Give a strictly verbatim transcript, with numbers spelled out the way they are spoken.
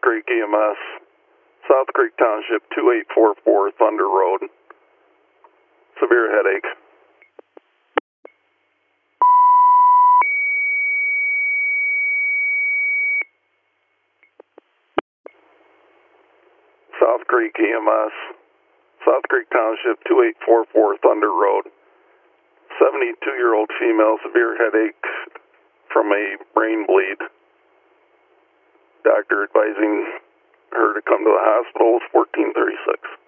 Creek E M S, South Creek Township, two eight four four Thunder Road. Severe headache. South Creek E M S, South Creek Township, two eight four four Thunder Road. seventy-two-year-old female, severe headache from a brain bleed. Doctor advising her to come to the hospital, fourteen thirty-six.